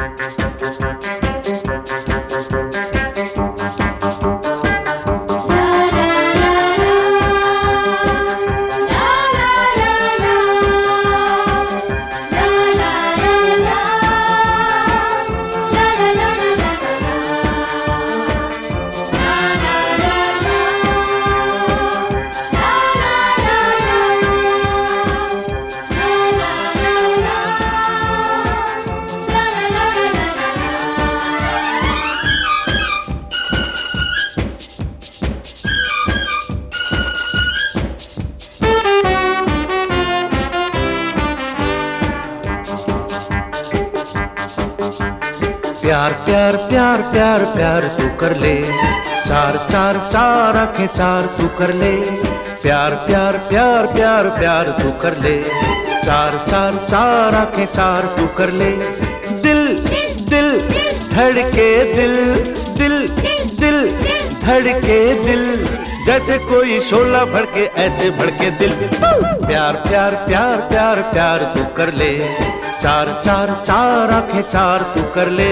प्यार प्यार प्यार प्यार प्यार तू कर ले, चार चार चार आंखें चार तू कर ले। प्यार प्यार प्यार प्यार प्यार तू कर ले, चार चार चार आंखें चार तू कर ले। दिल दिल धड़के दिल, दिल दिल धड़के दिल, जैसे कोई शोला भड़के ऐसे भड़के दिल। प्यार प्यार प्यार प्यार प्यार तू कर ले, चार चार चार आंखें चार तू कर ले।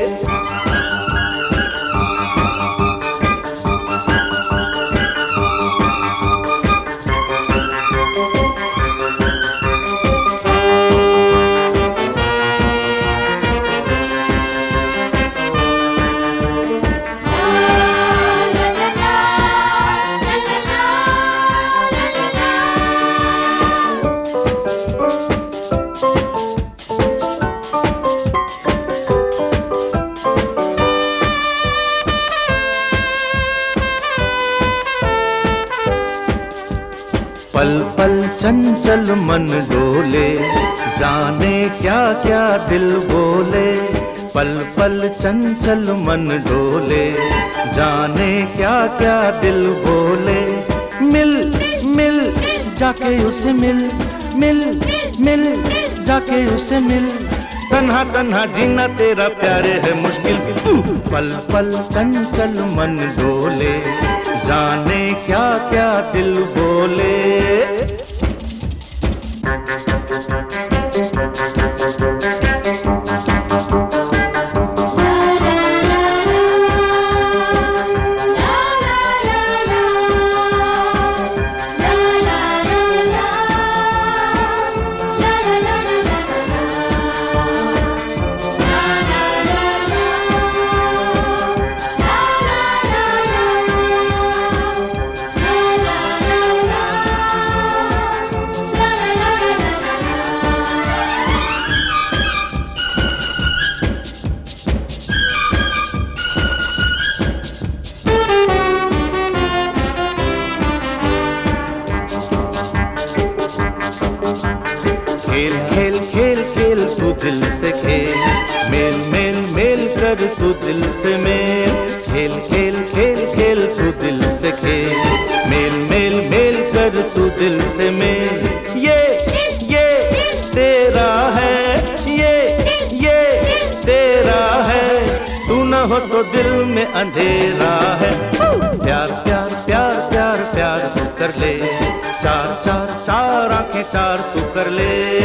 पल पल चंचल मन डोले, जाने क्या क्या दिल बोले। पल पल चंचल मन डोले, जाने क्या क्या दिल बोले। मिल मिल जाके उसे मिल, मिल मिल जाके उसे मिल। तन्हा तन्हा जीना तेरा प्यारे है मुश्किल। पल पल चंचल मन डोले, जाने क्या क्या दिल बोले। खेल खेल खेल खेल तू दिल से खेल, मेल मेल मेल कर तू दिल से मेल। खेल खेल खेल खेल तू दिल से खेल, मेल मेल मेल कर तू दिल से मेल। ये तेरा है, ये तेरा है, तू न हो तो दिल में अंधेरा है। प्यार प्यार प्यार प्यार प्यार तू कर ले, चार चार चार आंखें चार तू कर ले।